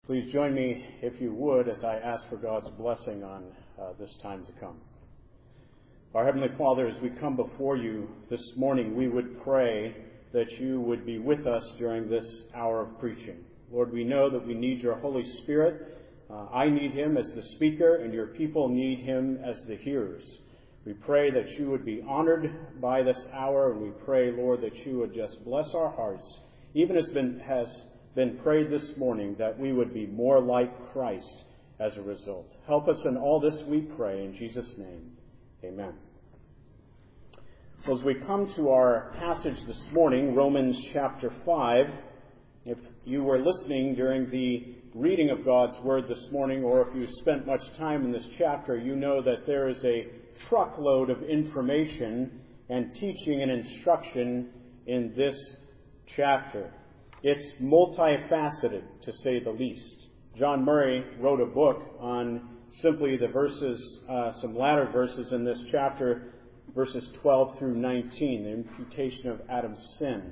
Please join me, if you would, as I ask for God's blessing on this time to come. Our Heavenly Father, as we come before you this morning, we would pray that you would be with us during this hour of preaching. Lord, we know that we need your Holy Spirit. I need him as the speaker, and your people need him as the hearers. We pray that you would be honored by this hour, and we pray, Lord, that you would just bless our hearts, even as has been prayed this morning, that we would be more like Christ as a result. Help us in all this, we pray, in Jesus' name. Amen. Well, as we come to our passage this morning, Romans chapter 5, if you were listening during the reading of God's Word this morning, or if you spent much time in this chapter, you know that there is a truckload of information and teaching and instruction in this chapter. It's multifaceted, to say the least. John Murray wrote a book on simply the verses, some latter verses in this chapter, verses 12 through 19, the imputation of Adam's sin.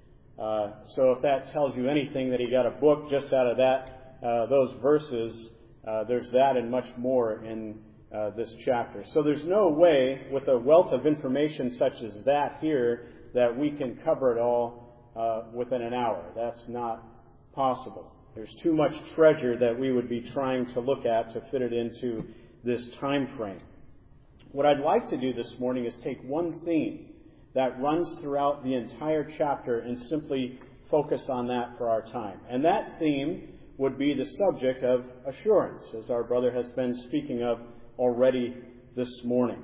So if that tells you anything, that he got a book just out of that, those verses, there's that and much more in this chapter. So there's no way, with a wealth of information such as that here, that we can cover it all within an hour. That's not possible. There's too much treasure that we would be trying to look at to fit it into this time frame. What I'd like to do this morning is take one theme that runs throughout the entire chapter and simply focus on that for our time. And that theme would be the subject of assurance, as our brother has been speaking of already this morning.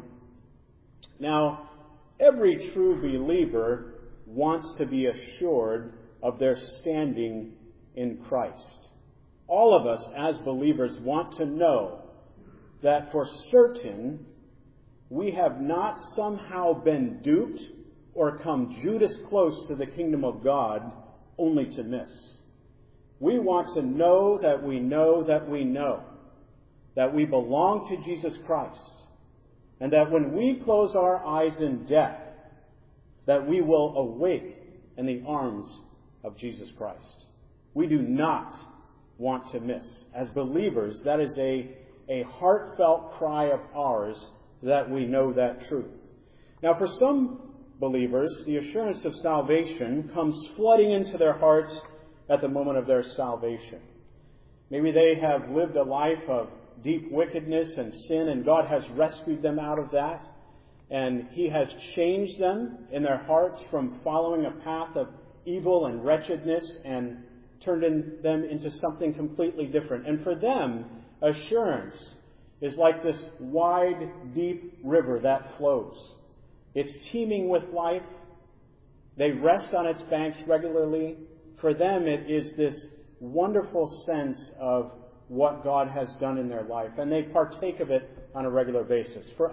Now, every true believer wants to be assured of their standing in Christ. All of us as believers want to know that for certain we have not somehow been duped or come Judas close to the kingdom of God only to miss. We want to know that we know that we know that we belong to Jesus Christ, and that when we close our eyes in death, that we will awake in the arms of Jesus Christ. We do not want to miss. As believers, that is a heartfelt cry of ours, that we know that truth. Now, for some believers, the assurance of salvation comes flooding into their hearts at the moment of their salvation. Maybe they have lived a life of deep wickedness and sin, and God has rescued them out of that. And he has changed them in their hearts from following a path of evil and wretchedness and turned them into something completely different. And for them, assurance is like this wide, deep river that flows. It's teeming with life. They rest on its banks regularly. For them, it is this wonderful sense of what God has done in their life, and they partake of it on a regular basis. For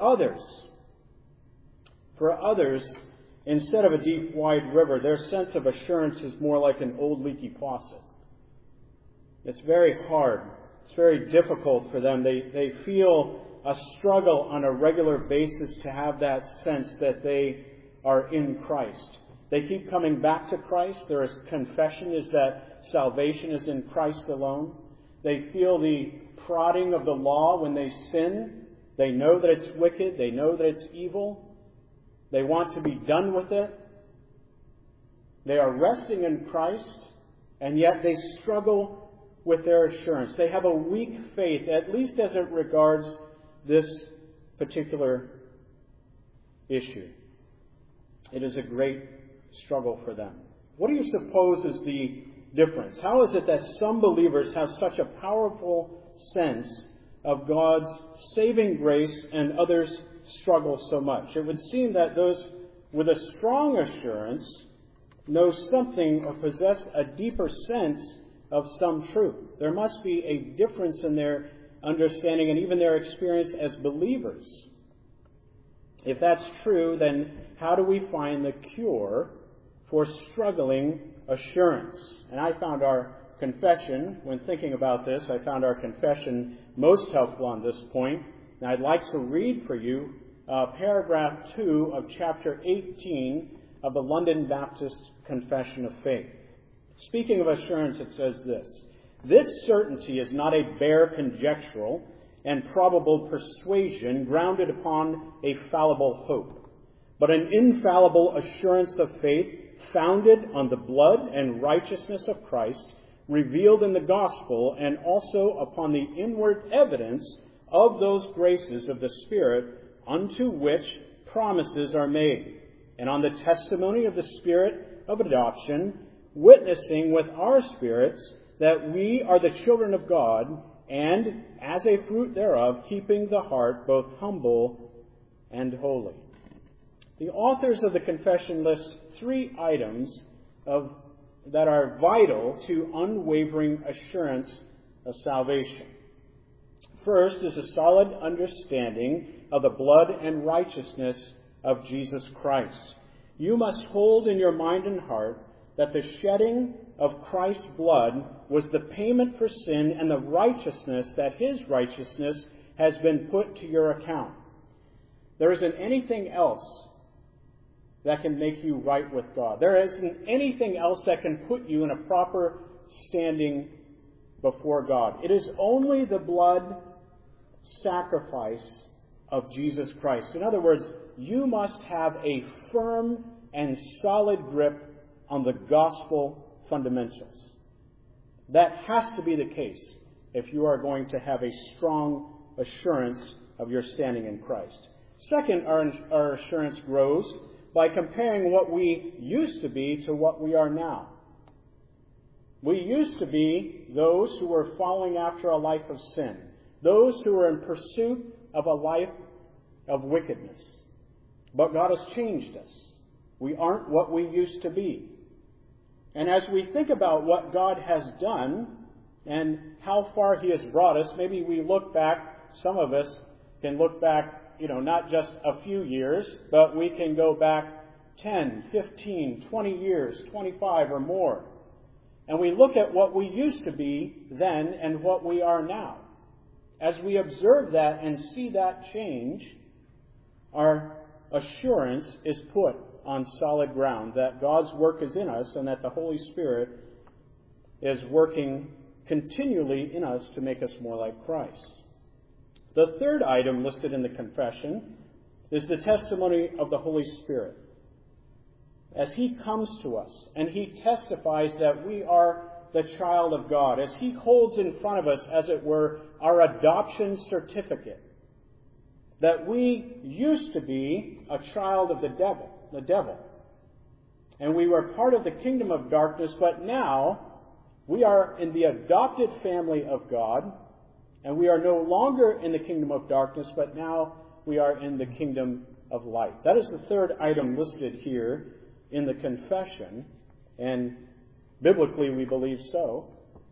others, instead of a deep, wide river, their sense of assurance is more like an old leaky faucet. It's very hard. It's very difficult for them. They feel a struggle on a regular basis to have that sense that they are in Christ. They keep coming back to Christ. Their confession is that salvation is in Christ alone. They feel the prodding of the law when they sin. They know that it's wicked. They know that it's evil. They want to be done with it. They are resting in Christ, and yet they struggle with their assurance. They have a weak faith, at least as it regards this particular issue. It is a great struggle for them. What do you suppose is the difference? How is it that some believers have such a powerful sense of God's saving grace and others struggle so much? It would seem that those with a strong assurance know something or possess a deeper sense of some truth. There must be a difference in their understanding and even their experience as believers. If that's true, then how do we find the cure for struggling assurance? And I found our confession, when thinking about this, I found our confession most helpful on this point. And I'd like to read for you paragraph 2 of chapter 18 of the London Baptist Confession of Faith. Speaking of assurance, it says this: This certainty is not a bare conjectural and probable persuasion grounded upon a fallible hope, but an infallible assurance of faith founded on the blood and righteousness of Christ, revealed in the gospel, and also upon the inward evidence of those graces of the Spirit unto which promises are made, and on the testimony of the Spirit of adoption, witnessing with our spirits that we are the children of God, and, as a fruit thereof, keeping the heart both humble and holy. The authors of the confession list 3 items that are vital to unwavering assurance of salvation. First is a solid understanding of the blood and righteousness of Jesus Christ. You must hold in your mind and heart that the shedding of Christ's blood was the payment for sin, and the righteousness that his righteousness has been put to your account. There isn't anything else that can make you right with God. There isn't anything else that can put you in a proper standing before God. It is only the blood sacrifice of Jesus Christ. In other words, you must have a firm and solid grip on the gospel fundamentals. That has to be the case if you are going to have a strong assurance of your standing in Christ. Second, our assurance grows by comparing what we used to be to what we are now. We used to be those who were following after a life of sin, those who were in pursuit of a life of wickedness. But God has changed us. We aren't what we used to be. And as we think about what God has done and how far he has brought us, maybe we look back, some of us can look back, not just a few years, but we can go back 10, 15, 20 years, 25 or more. And we look at what we used to be then and what we are now. As we observe that and see that change, our assurance is put on solid ground that God's work is in us and that the Holy Spirit is working continually in us to make us more like Christ. The third item listed in the confession is the testimony of the Holy Spirit. As he comes to us and he testifies that we are the child of God, as he holds in front of us, as it were, our adoption certificate, that we used to be a child of the devil. And we were part of the kingdom of darkness, but now we are in the adopted family of God, and we are no longer in the kingdom of darkness, but now we are in the kingdom of light. That is the third item listed here in the confession, and biblically we believe so,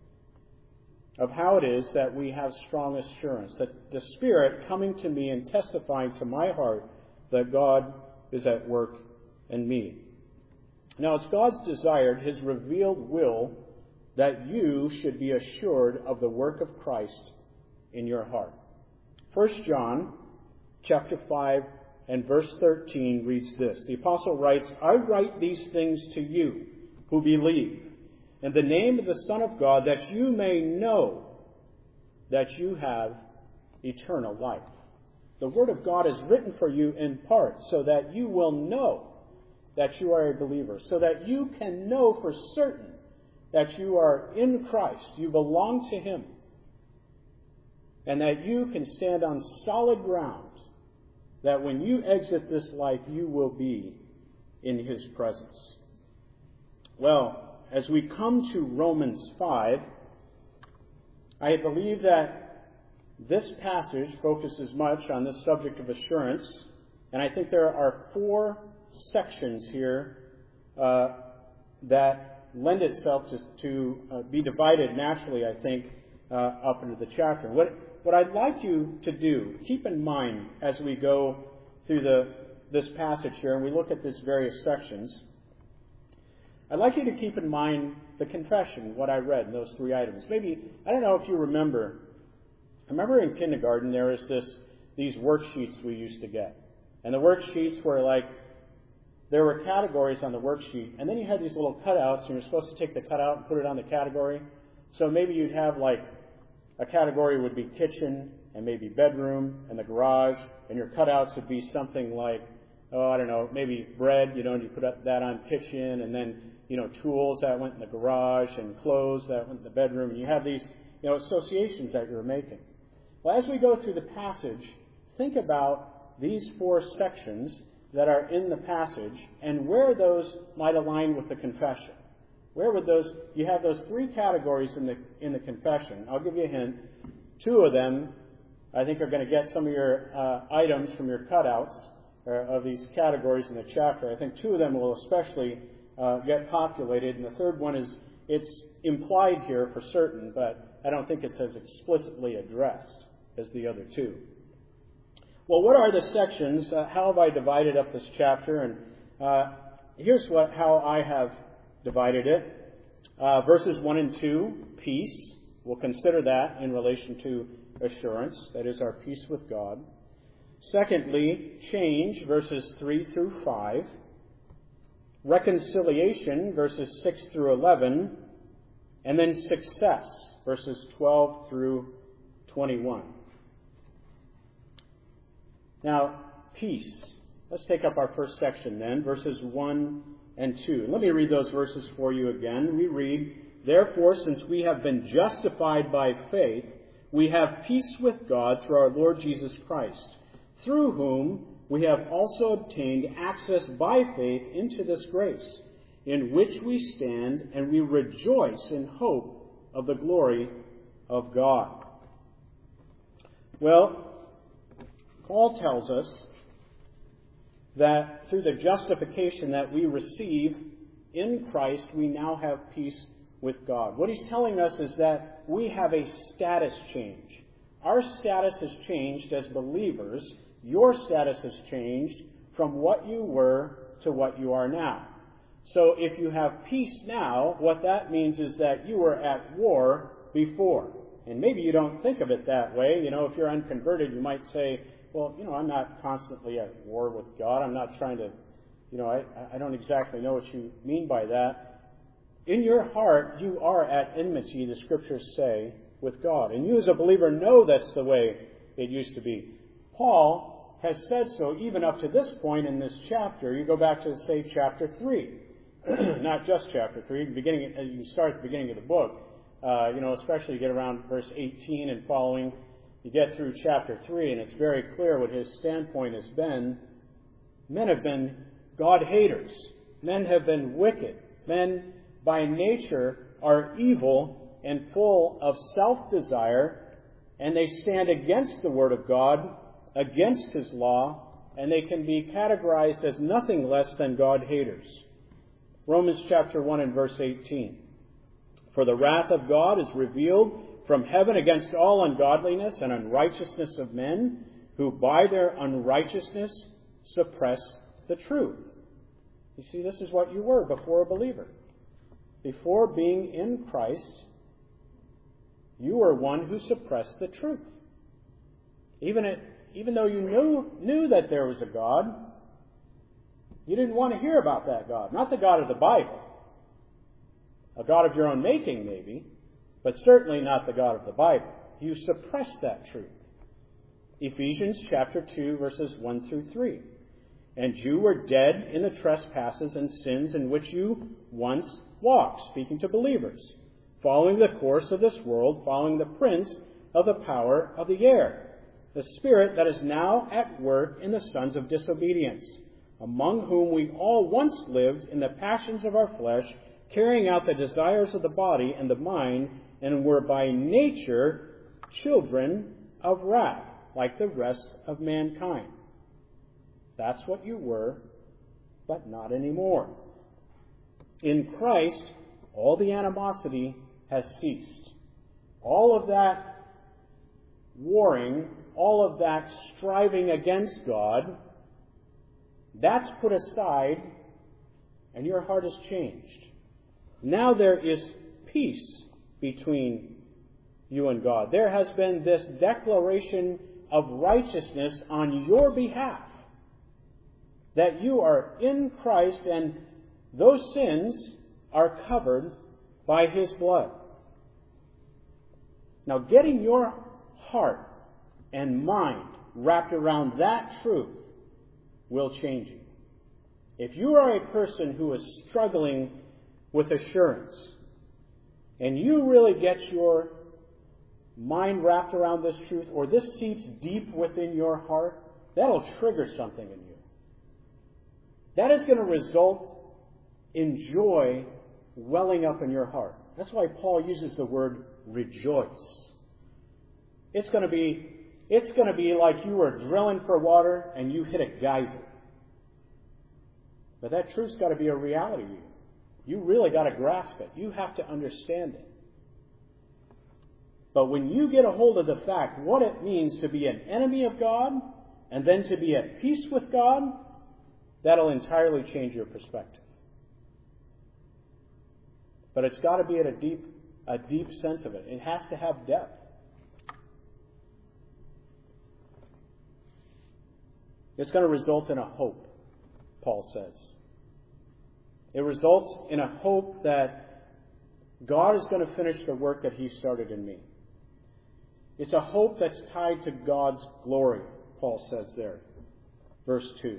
of how it is that we have strong assurance, that the Spirit coming to me and testifying to my heart that God is at work in me. Now, it's God's desire, his revealed will, that you should be assured of the work of Christ in your heart. 1 John chapter 5 and verse 13 reads this. The apostle writes, I write these things to you who believe in the name of the Son of God, that you may know that you have eternal life. The Word of God is written for you in part so that you will know that you are a believer, so that you can know for certain that you are in Christ, you belong to him, and that you can stand on solid ground, that when you exit this life, you will be in his presence. Well, as we come to Romans 5, I believe that this passage focuses much on this subject of assurance, and I think there are 4 sections here that lend itself to be divided naturally, I think, up into the chapter. What I'd like you to do, keep in mind as we go through this passage here and we look at these various sections, I'd like you to keep in mind the confession, what I read in those 3 items. Maybe, I don't know if you remember, I remember in kindergarten there was these worksheets we used to get. And the worksheets were like, there were categories on the worksheet, and then you had these little cutouts, and you were supposed to take the cutout and put it on the category. So maybe you'd have like a category would be kitchen and maybe bedroom and the garage, and your cutouts would be something like, I don't know, maybe bread, and you put that on kitchen, and then, tools that went in the garage, and clothes that went in the bedroom, and you have these, associations that you're making. Well, as we go through the passage, think about these 4 sections that are in the passage and where those might align with the confession. Where would you have those 3 categories in the confession. I'll give you a hint. 2 of them, I think, are going to get some of your items from your cutouts of these categories in the chapter. I think 2 of them will especially get populated, and the third one it's implied here for certain, but I don't think it's as explicitly addressed as the other 2. Well, what are the sections? How have I divided up this chapter? And here's how I have divided it. Verses 1 and 2, peace. We'll consider that in relation to assurance. That is our peace with God. Secondly, change, verses 3 through 5. Reconciliation, verses 6 through 11. And then success, verses 12 through 21. Now, peace. Let's take up our first section then, verses 1 and 2. And let me read those verses for you again. We read, "Therefore, since we have been justified by faith, we have peace with God through our Lord Jesus Christ, through whom we have also obtained access by faith into this grace, in which we stand, and we rejoice in hope of the glory of God." Well, Paul tells us that through the justification that we receive in Christ, we now have peace with God. What he's telling us is that we have a status change. Our status has changed as believers. Your status has changed from what you were to what you are now. So if you have peace now, what that means is that you were at war before. And maybe you don't think of it that way. If you're unconverted, you might say, well, I'm not constantly at war with God. I'm not trying to, I don't exactly know what you mean by that. In your heart, you are at enmity, the Scriptures say, with God. And you as a believer know that's the way it used to be. Paul has said so even up to this point in this chapter. You go back to, say, chapter 3. Not just chapter 3. You start at the beginning of the book. Especially you get around verse 18 and following. You get through chapter 3, and it's very clear what his standpoint has been. Men have been God-haters. Men have been wicked. Men, by nature, are evil and full of self-desire, and they stand against the Word of God, against His law, and they can be categorized as nothing less than God-haters. Romans chapter 1 and verse 18. "For the wrath of God is revealed from heaven against all ungodliness and unrighteousness of men, who by their unrighteousness suppress the truth." You see, this is what you were before a believer. Before being in Christ, you were one who suppressed the truth. Even though you knew that there was a God, you didn't want to hear about that God. Not the God of the Bible. A God of your own making, maybe, but certainly not the God of the Bible. You suppressed that truth. Ephesians chapter 2, verses 1 through 3. "And you were dead in the trespasses and sins in which you once walked," speaking to believers, "following the course of this world, following the prince of the power of the air, the spirit that is now at work in the sons of disobedience, among whom we all once lived in the passions of our flesh, carrying out the desires of the body and the mind, and were by nature children of wrath, like the rest of mankind." That's what you were, but not anymore. In Christ, all the animosity has ceased. All of that warring, all of that striving against God, that's put aside, and your heart has changed. Now there is peace between you and God. There has been this declaration of righteousness on your behalf, that you are in Christ and those sins are covered by His blood. Now, getting your heart and mind wrapped around that truth will change you. If you are a person who is struggling with assurance, and you really get your mind wrapped around this truth, or this seeps deep within your heart, that'll trigger something in you. That is going to result in joy welling up in your heart. That's why Paul uses the word rejoice. It's going to be like you were drilling for water and you hit a geyser. But that truth's got to be a reality to you. You really got to grasp it. You have to understand it. But when you get a hold of the fact what it means to be an enemy of God and then to be at peace with God, that'll entirely change your perspective. But it's got to be at a deep sense of it. It has to have depth. It's going to result in a hope, Paul says. It results in a hope that God is going to finish the work that He started in me. It's a hope that's tied to God's glory, Paul says there. Verse 2.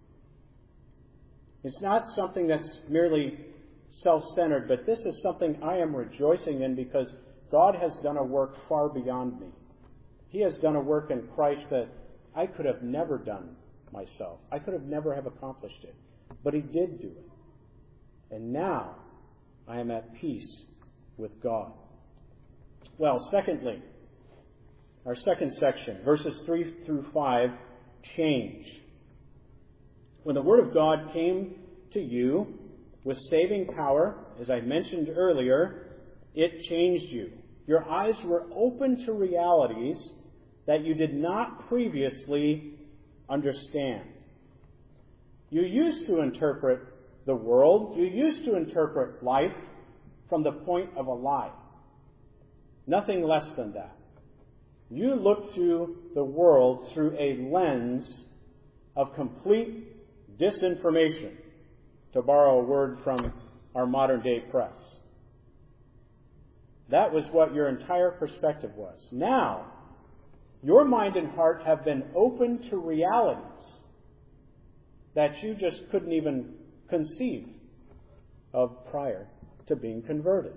It's not something that's merely self-centered, but this is something I am rejoicing in because God has done a work far beyond me. He has done a work in Christ that I could have never done myself. I could have never have accomplished it. But He did do it. And now I am at peace with God. Well, secondly, our second section, verses 3 through 5, change. When the Word of God came to you with saving power, as I mentioned earlier, it changed you. Your eyes were open to realities that you did not previously understand. You used to interpret the world, you used to interpret life from the point of a lie. Nothing less than that. You look through the world through a lens of complete disinformation, to borrow a word from our modern day press. That was what your entire perspective was. Now, your mind and heart have been opened to realities that you just couldn't even conceive of prior to being converted.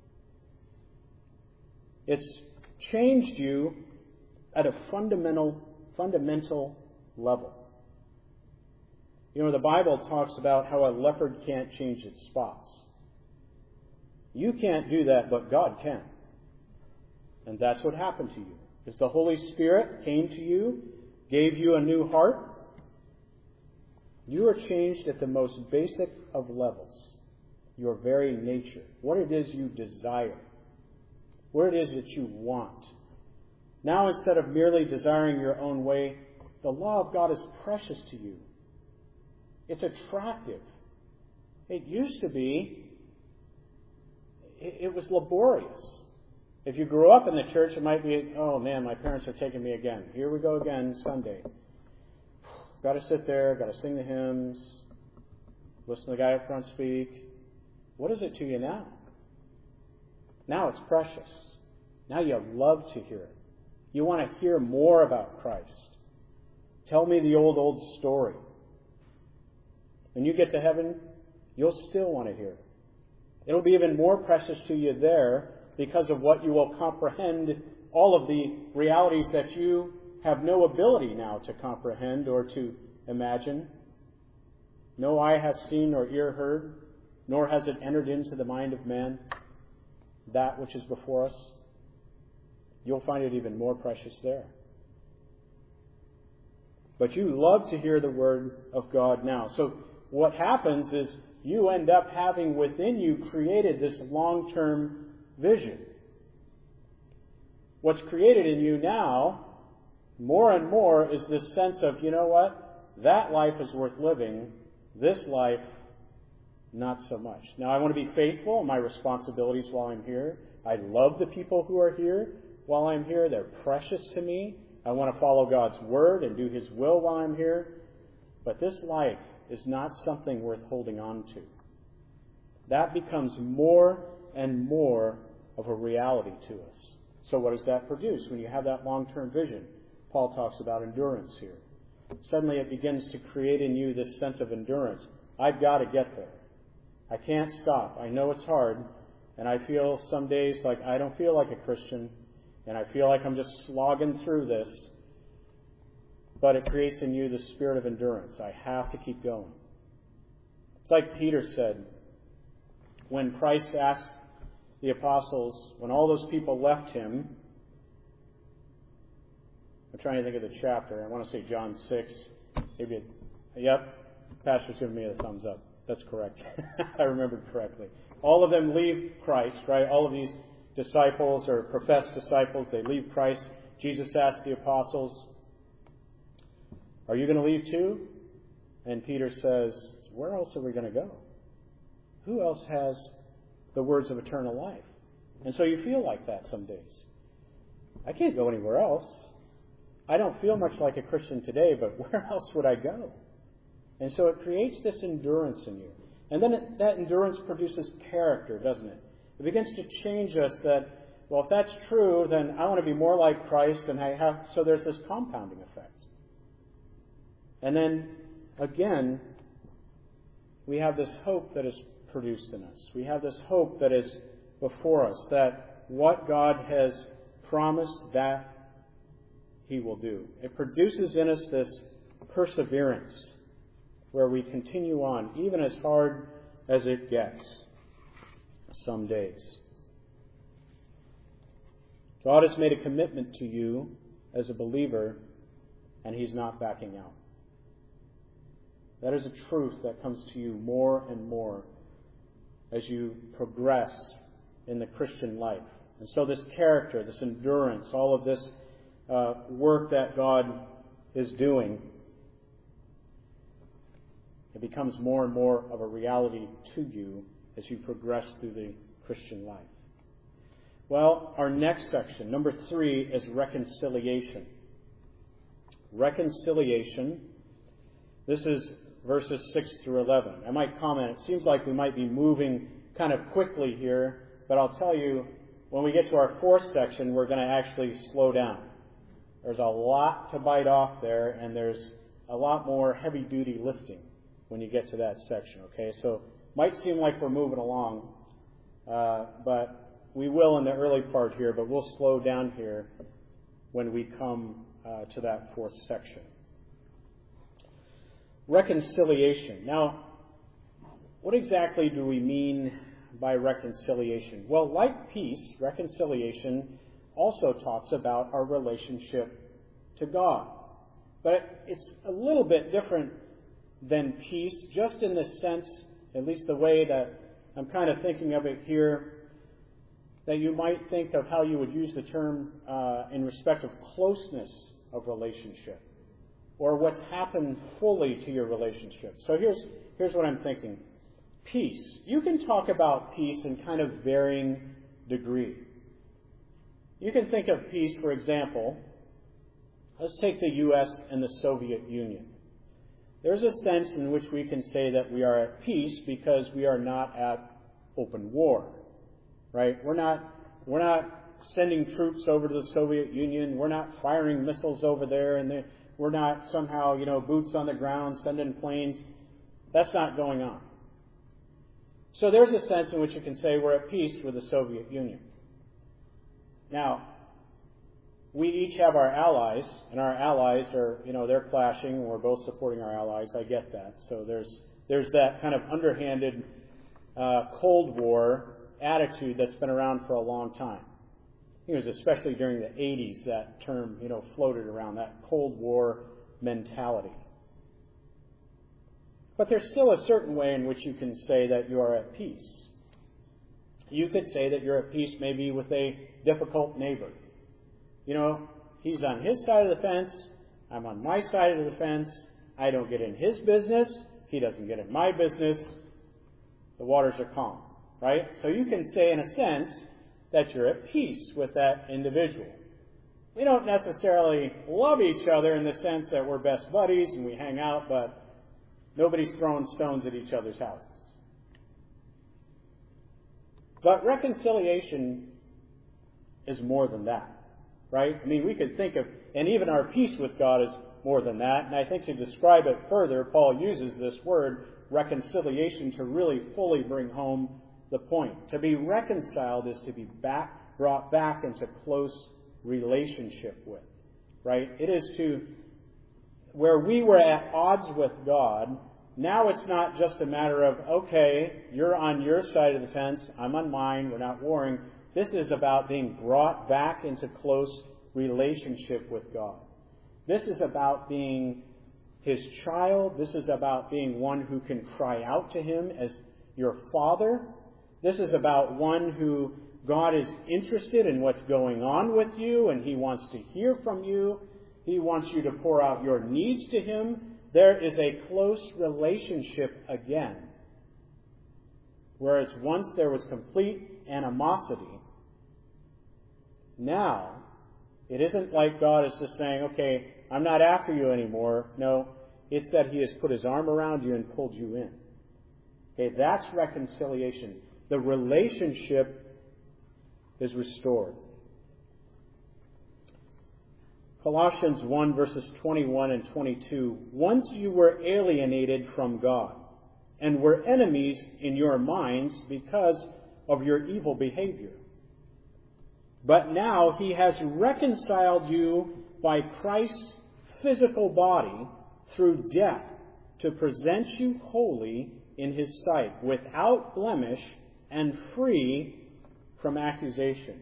It's changed you at a fundamental level. You know, the Bible talks about how a leopard can't change its spots. You can't do that, but God can. And that's what happened to you. As the Holy Spirit came to you, gave you a new heart, you are changed at the most basic of levels. Your very nature. What it is you desire. What it is that you want. Now, instead of merely desiring your own way, the law of God is precious to you. It's attractive. It used to be, it was laborious. If you grew up in the church, it might be, oh man, my parents are taking me again. Here we go again, Sunday. Got to sit there, got to sing the hymns, listen to the guy up front speak. What is it to you now? Now it's precious. Now you love to hear it. You want to hear more about Christ. Tell me the old story. When you get to heaven, you'll still want to hear it. It'll be even more precious to you there because of what you will comprehend, all of the realities that you have no ability now to comprehend or to imagine. No eye has seen or ear heard, nor has it entered into the mind of man that which is before us. You'll find it even more precious there. But you love to hear the Word of God now. So what happens is you end up having within you created this long-term vision. What's created in you now, more and more, is this sense of, you know what? That life is worth living. This life, not so much. Now, I want to be faithful in my responsibilities while I'm here. I love the people who are here while I'm here. They're precious to me. I want to follow God's Word and do His will while I'm here. But this life is not something worth holding on to. That becomes more and more of a reality to us. So what does that produce? When you have that long-term vision, Paul talks about endurance here. Suddenly it begins to create in you this sense of endurance. I've got to get there. I can't stop. I know it's hard, and I feel some days like I don't feel like a Christian, and I feel like I'm just slogging through this. But it creates in you the spirit of endurance. I have to keep going. It's like Peter said, when Christ asked the apostles, when all those people left him, I'm trying to think of the chapter. I want to say John 6. Yep, Pastor's giving me a thumbs up. That's correct. I remembered correctly. All of them leave Christ, right? All of these disciples or professed disciples, they leave Christ. Jesus asked the apostles, are you going to leave too? And Peter says, where else are we going to go? Who else has the words of eternal life? And so you feel like that some days. I can't go anywhere else. I don't feel much like a Christian today, but where else would I go? And so it creates this endurance in you. And then that endurance produces character, doesn't it? It begins to change us that, well, if that's true, then I want to be more like Christ, and so there's this compounding effect. And then, again, we have this hope that is produced in us. We have this hope that is before us, that what God has promised, that He will do. It produces in us this perseverance where we continue on, even as hard as it gets some days. God has made a commitment to you as a believer, and He's not backing out. That is a truth that comes to you more and more as you progress in the Christian life. And so this character, this endurance, all of this work that God is doing, it becomes more and more of a reality to you as you progress through the Christian life. Well, our next section, number 3, is reconciliation. Reconciliation. This is verses 6 through 11. I might comment, it seems like we might be moving kind of quickly here, but I'll tell you, when we get to our 4th section, we're going to actually slow down. There's a lot to bite off there, and there's a lot more heavy-duty lifting when you get to that section, okay? So it might seem like we're moving along, but we will in the early part here, but we'll slow down here when we come to that 4th section. Reconciliation. Now, what exactly do we mean by reconciliation? Well, like peace, reconciliation also talks about our relationship to God. But it's a little bit different than peace, just in the sense, at least the way that I'm kind of thinking of it here, that you might think of how you would use the term in respect of closeness of relationship, or what's happened fully to your relationship. So here's what I'm thinking. Peace. You can talk about peace in kind of varying degree. You can think of peace, for example, let's take the U.S. and the Soviet Union. There's a sense in which we can say that we are at peace because we are not at open war, right? We're not sending troops over to the Soviet Union. We're not firing missiles over there, and we're not somehow, boots on the ground, sending planes. That's not going on. So there's a sense in which you can say we're at peace with the Soviet Union. Now, we each have our allies, and our allies are, they're clashing, and we're both supporting our allies. I get that. So there's that kind of underhanded Cold War attitude that's been around for a long time. It was especially during the 80s that term, floated around, that Cold War mentality. But there's still a certain way in which you can say that you are at peace. You could say that you're at peace maybe with a difficult neighbor. He's on his side of the fence, I'm on my side of the fence, I don't get in his business, he doesn't get in my business, the waters are calm, right? So you can say in a sense that you're at peace with that individual. We don't necessarily love each other in the sense that we're best buddies and we hang out, but nobody's throwing stones at each other's houses. But reconciliation is more than that. Right? I mean, we could think of, and even our peace with God is more than that. And I think to describe it further, Paul uses this word, reconciliation, to really fully bring home the point. To be reconciled is to be brought back into close relationship with. Right? It is to, where we were at odds with God, now it's not just a matter of, okay, you're on your side of the fence, I'm on mine, we're not warring. This is about being brought back into close relationship with God. This is about being His child. This is about being one who can cry out to Him as your Father. This is about one who God is interested in what's going on with you, and He wants to hear from you. He wants you to pour out your needs to Him. There is a close relationship again. Whereas once there was complete animosity, now it isn't like God is just saying, okay, I'm not after you anymore. No, it's that He has put His arm around you and pulled you in. Okay, that's reconciliation. The relationship is restored. Colossians 1 verses 21 and 22. Once you were alienated from God and were enemies in your minds because of your evil behavior. But now He has reconciled you by Christ's physical body through death to present you holy in His sight, without blemish and free from accusation.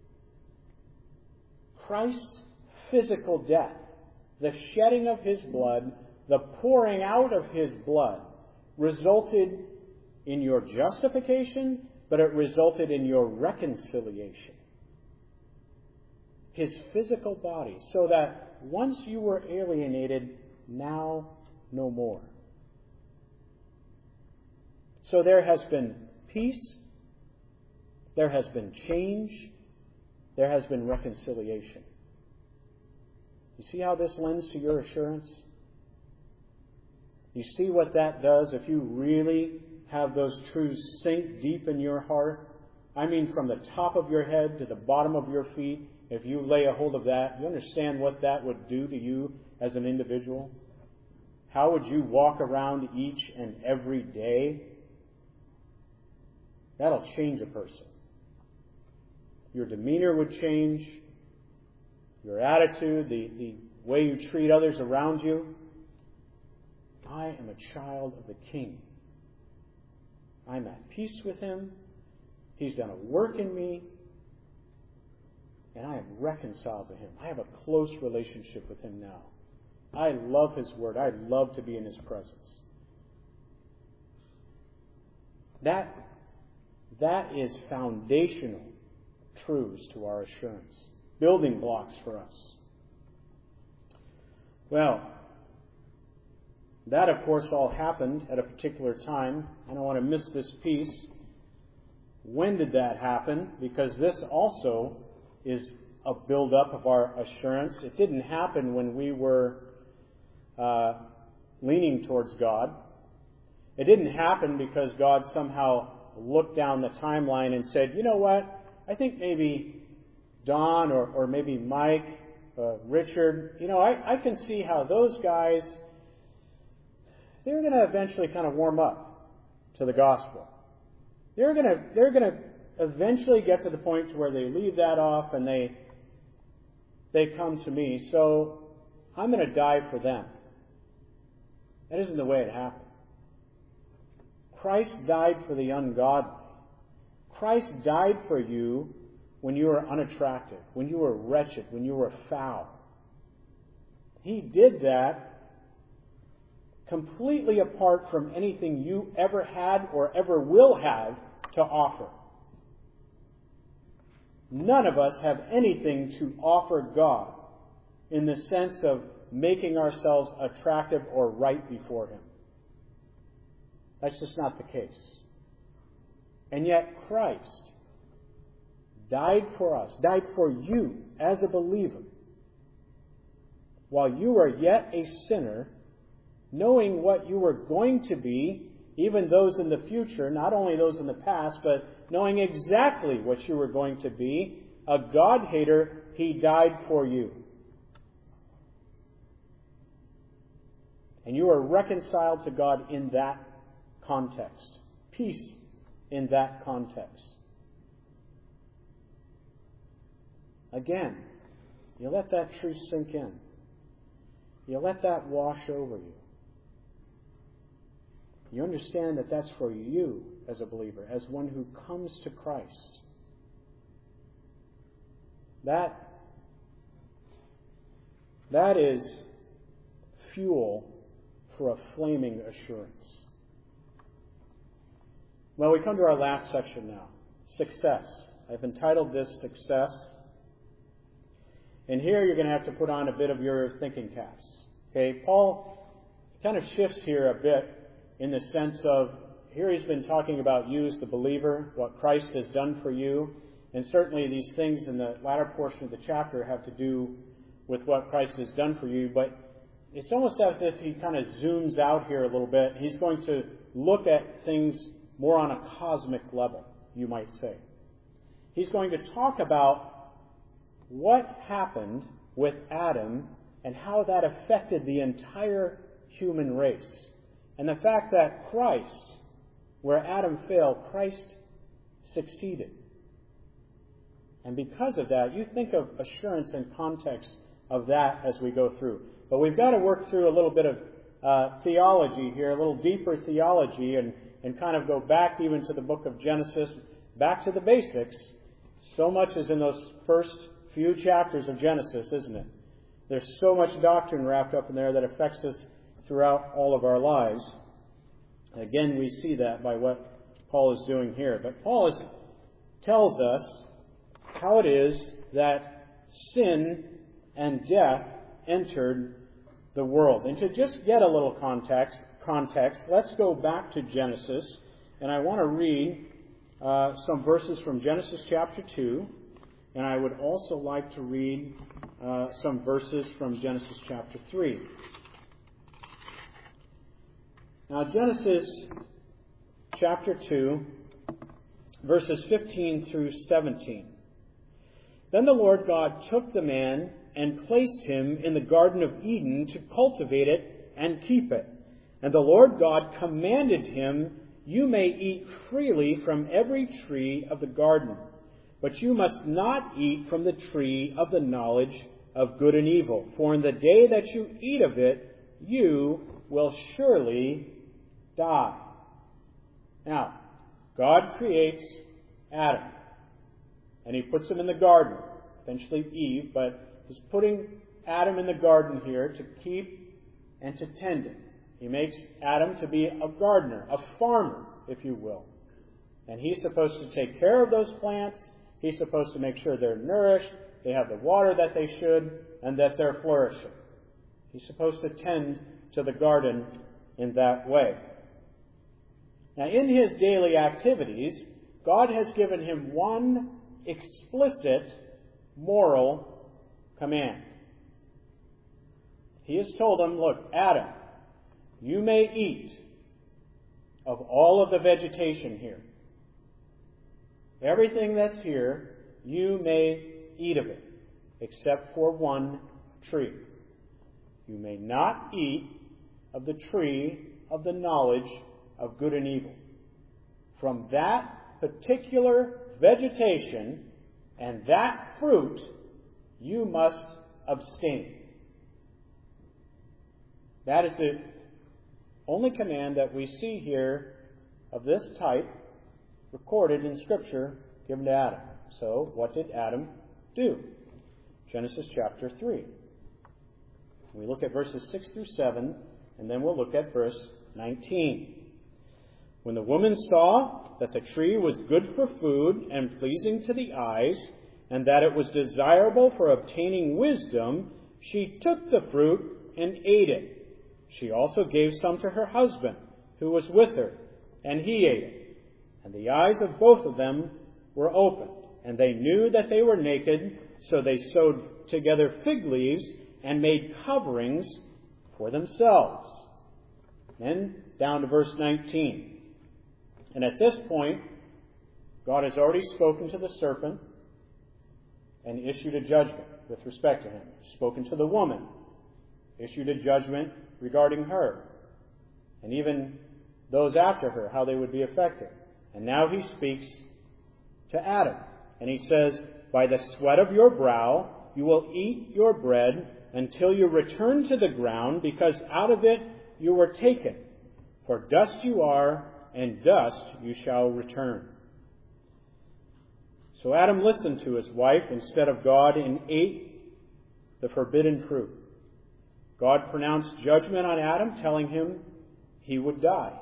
Christ's physical death, the shedding of His blood, the pouring out of His blood, resulted in your justification, but it resulted in your reconciliation. His physical body, so that once you were alienated, now no more. So there has been peace, there has been change, there has been reconciliation. You see how this lends to your assurance? You see what that does if you really have those truths sink deep in your heart? I mean, from the top of your head to the bottom of your feet. If you lay a hold of that, you understand what that would do to you as an individual? How would you walk around each and every day? That'll change a person. Your demeanor would change. Your attitude, the way you treat others around you. I am a child of the King. I'm at peace with Him. He's done a work in me. And I am reconciled to Him. I have a close relationship with Him now. I love His Word. I love to be in His presence. That is foundational truths to our assurance. Building blocks for us. Well, that of course all happened at a particular time. I don't want to miss this piece. When did that happen? Because this also is a build-up of our assurance. It didn't happen when we were leaning towards God. It didn't happen because God somehow looked down the timeline and said, you know what, I think maybe Don or maybe Mike, Richard, I can see how those guys, they're going to eventually kind of warm up to the gospel. They're going to eventually get to the point to where they leave that off and they come to me. So I'm going to die for them. That isn't the way it happened. Christ died for the ungodly. Christ died for you when you were unattractive, when you were wretched, when you were foul. He did that completely apart from anything you ever had or ever will have to offer. None of us have anything to offer God in the sense of making ourselves attractive or right before Him. That's just not the case. And yet Christ died for us, died for you as a believer, while you were yet a sinner, knowing what you were going to be, even those in the future, not only those in the past, but knowing exactly what you were going to be, a God-hater, He died for you. And you are reconciled to God in that context. Peace in that context. Again, you let that truth sink in. You let that wash over you. You understand that that's for you as a believer, as one who comes to Christ. That is fuel for a flaming assurance. Well, we come to our last section now. Success. I've entitled this Success. And here you're going to have to put on a bit of your thinking caps. Okay, Paul kind of shifts here a bit in the sense of, here he's been talking about you as the believer, what Christ has done for you. And certainly these things in the latter portion of the chapter have to do with what Christ has done for you. But it's almost as if he kind of zooms out here a little bit. He's going to look at things more on a cosmic level, you might say. He's going to talk about what happened with Adam and how that affected the entire human race. And the fact that Christ, where Adam failed, Christ succeeded. And because of that, you think of assurance and context of that as we go through. But we've got to work through a little bit of theology here, a little deeper theology, and kind of go back even to the book of Genesis, back to the basics. So much is in those first few chapters of Genesis, isn't it? There's so much doctrine wrapped up in there that affects us throughout all of our lives. Again, we see that by what Paul is doing here. But Paul tells us how it is that sin and death entered the world. And to just get a little context, let's go back to Genesis. And I want to read some verses from Genesis chapter 2. And I would also like to read some verses from Genesis chapter 3. Now, Genesis chapter 2, verses 15 through 17. Then the Lord God took the man and placed him in the Garden of Eden to cultivate it and keep it. And the Lord God commanded him, "You may eat freely from every tree of the garden, but you must not eat from the tree of the knowledge of good and evil. For in the day that you eat of it, you will surely die." Now, God creates Adam, and He puts him in the garden. Eventually Eve, but He's putting Adam in the garden here to keep and to tend it. He makes Adam to be a gardener, a farmer, if you will. And he's supposed to take care of those plants. He's supposed to make sure they're nourished, they have the water that they should, and that they're flourishing. He's supposed to tend to the garden in that way. Now, in his daily activities, God has given him one explicit moral command. He has told him, look, Adam, you may eat of all of the vegetation here. Everything that's here, you may eat of it, except for one tree. You may not eat of the tree of the knowledge of good and evil. From that particular vegetation and that fruit, you must abstain. That is the only command that we see here of this type recorded in Scripture given to Adam. So, what did Adam do? Genesis chapter 3. We look at verses 6 through 7, and then we'll look at verse 19. When the woman saw that the tree was good for food and pleasing to the eyes, and that it was desirable for obtaining wisdom, she took the fruit and ate it. She also gave some to her husband, who was with her, and he ate it. And the eyes of both of them were opened, and they knew that they were naked, so they sewed together fig leaves and made coverings for themselves. Then down to verse 19. And at this point, God has already spoken to the serpent. and issued a judgment with respect to him. Spoken to the woman, issued a judgment regarding her, and even those after her, how they would be affected. And now he speaks to Adam, and he says, "By the sweat of your brow you will eat your bread until you return to the ground, because out of it you were taken. For dust you are, and dust you shall return." So Adam listened to his wife instead of God and ate the forbidden fruit. God pronounced judgment on Adam, telling him he would die.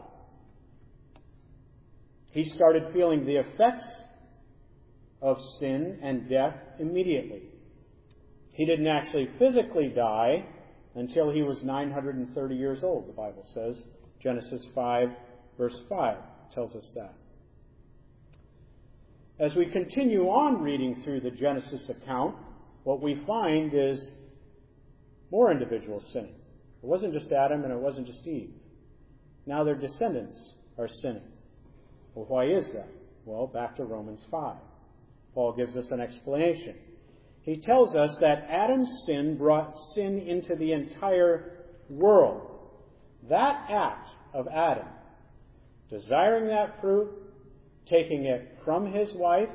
He started feeling the effects of sin and death immediately. He didn't actually physically die until he was 930 years old, the Bible says. Genesis 5, verse 5 tells us that. As we continue on reading through the Genesis account, what we find is more individuals sinning. It wasn't just Adam and it wasn't just Eve. Now their descendants are sinning. Well, why is that? Well, back to Romans 5. Paul gives us an explanation. He tells us that Adam's sin brought sin into the entire world. That act of Adam, desiring that fruit, taking it from his wife,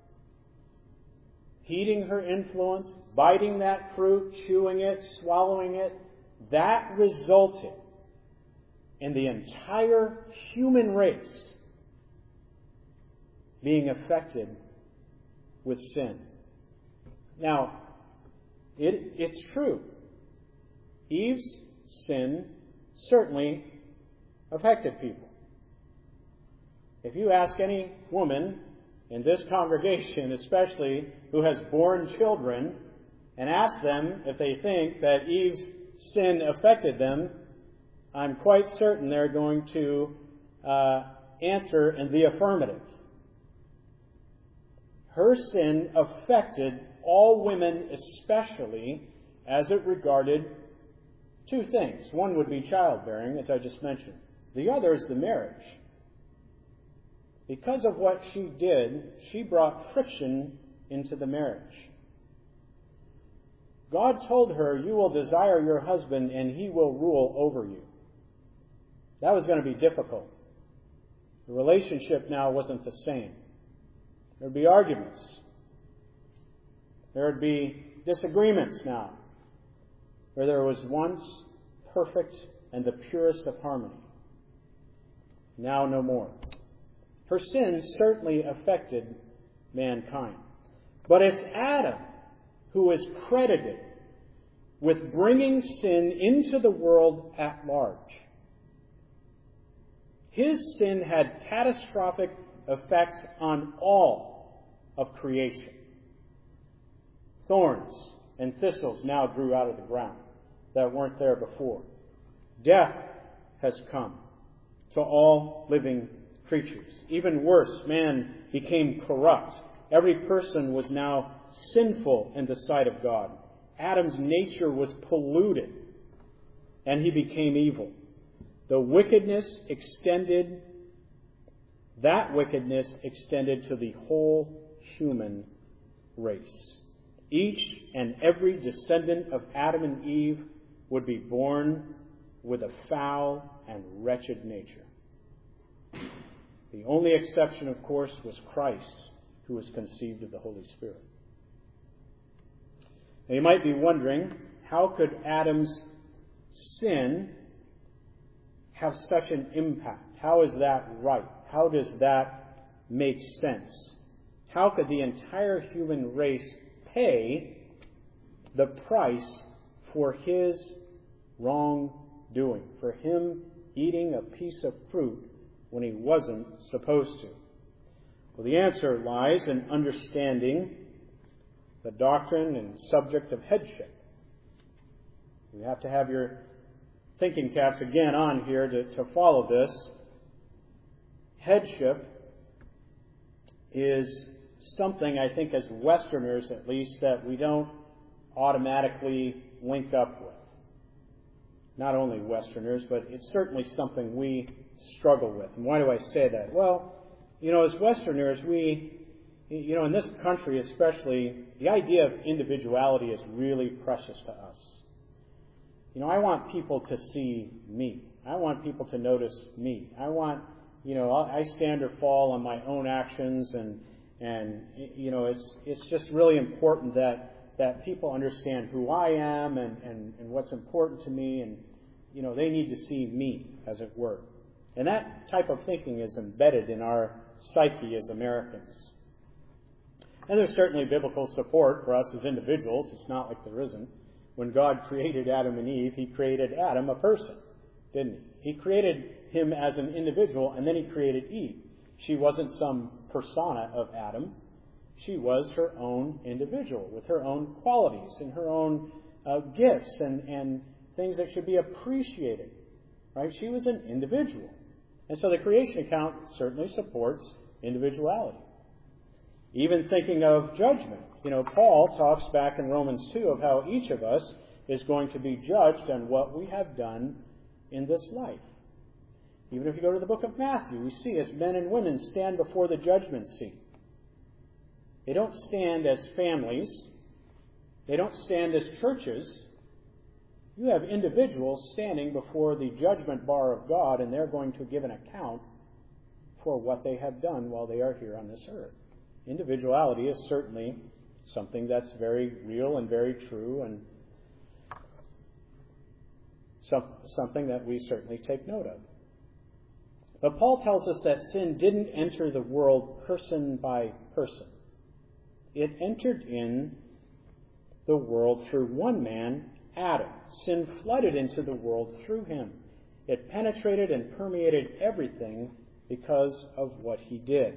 heeding her influence, biting that fruit, chewing it, swallowing it, that resulted in the entire human race being affected with sin. Now, it's true. Eve's sin certainly affected people. If you ask any woman in this congregation, especially who has borne children, and ask them if they think that Eve's sin affected them, I'm quite certain they're going to answer in the affirmative. Her sin affected all women, especially as it regarded two things. One would be childbearing, as I just mentioned. The other is the marriage. Because of what she did, she brought friction into the marriage. God told her, "You will desire your husband and he will rule over you." That was going to be difficult. The relationship now wasn't the same. There would be arguments. There would be disagreements now, where there was once perfect and the purest of harmony. Now no more. Her sin certainly affected mankind. But it's Adam who is credited with bringing sin into the world at large. His sin had catastrophic effects on all of creation. Thorns and thistles now grew out of the ground that weren't there before. Death has come to all living creatures. Even worse, man became corrupt. Every person was now sinful in the sight of God. Adam's nature was polluted, and he became evil. The wickedness extended to the whole human race. Each and every descendant of Adam and Eve would be born with a foul and wretched nature. The only exception, of course, was Christ, who was conceived of the Holy Spirit. Now, you might be wondering, how could Adam's sin have such an impact? How is that right? How does that make sense? How could the entire human race pay the price for his wrongdoing, for him eating a piece of fruit when he wasn't supposed to? Well, the answer lies in understanding the doctrine and subject of headship. You have to have your thinking caps again on here to follow this. Headship is something, I think, as Westerners at least, that we don't automatically link up with. Not only Westerners, but it's certainly something we struggle with. And why do I say that? Well, as Westerners, we, in this country especially, The idea of individuality is really precious to us. I want people to see me. I want people to notice me. I want, I stand or fall on my own actions, and it's just really important that people understand who I am and what's important to me, and they need to see me, as it were. And that type of thinking is embedded in our psyche as Americans. And there's certainly biblical support for us as individuals. It's not like there isn't. When God created Adam and Eve, He created Adam a person, didn't He? He created him as an individual, and then He created Eve. She wasn't some persona of Adam. She was her own individual with her own qualities and her own gifts and things that should be appreciated. Right? She was an individual. And so the creation account certainly supports individuality. Even thinking of judgment. Paul talks back in Romans 2 of how each of us is going to be judged on what we have done in this life. Even if you go to the book of Matthew, we see as men and women stand before the judgment seat. They don't stand as families. They don't stand as churches. You have individuals standing before the judgment bar of God, and they're going to give an account for what they have done while they are here on this earth. Individuality is certainly something that's very real and very true, and something that we certainly take note of. But Paul tells us that sin didn't enter the world person by person. It entered in the world through one man, Adam. Sin flooded into the world through him. It penetrated and permeated everything because of what he did.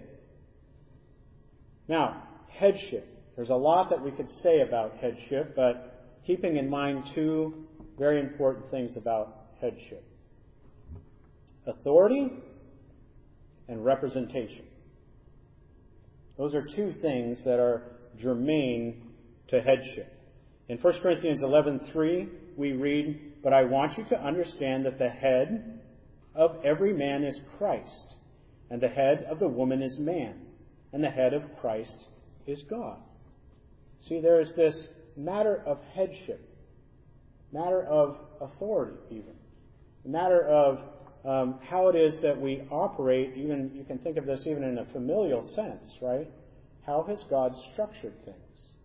Now, headship. There's a lot that we could say about headship, but keeping in mind two very important things about headship. Authority and representation. Those are two things that are germane to headship. In 1 Corinthians 11:3, we read, "But I want you to understand that the head of every man is Christ, and the head of the woman is man, and the head of Christ is God." See, there's this matter of headship, matter of authority even, a matter of how it is that we operate. Even you can think of this even in a familial sense, right? How has God structured things?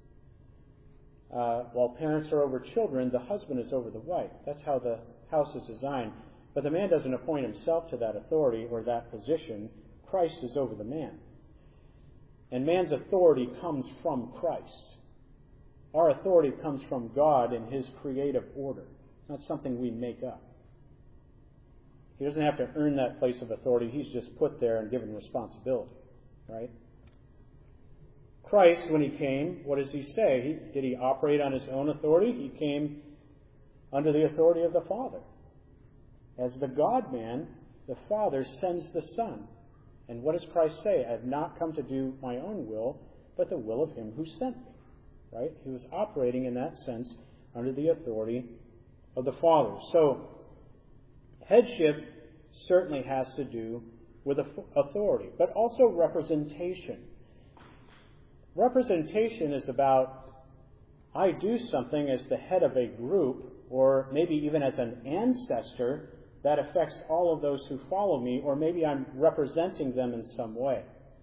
While parents are over children, the husband is over the wife. That's how the house is designed. But the man doesn't appoint himself to that authority or that position. Christ is over the man. And man's authority comes from Christ. Our authority comes from God in His creative order. It's not something we make up. He doesn't have to earn that place of authority. He's just put there and given responsibility. Right? Christ, when He came, what does He say? Did He operate on His own authority? He came under the authority of the Father. As the God-man, the Father sends the Son. And what does Christ say? "I have not come to do my own will, but the will of Him who sent me." Right? He was operating in that sense under the authority of the Father. So, headship certainly has to do with authority, but also representation. Representation is about, I do something as the head of a group, or maybe even as an ancestor that affects all of those who follow me, or maybe I'm representing them in some way.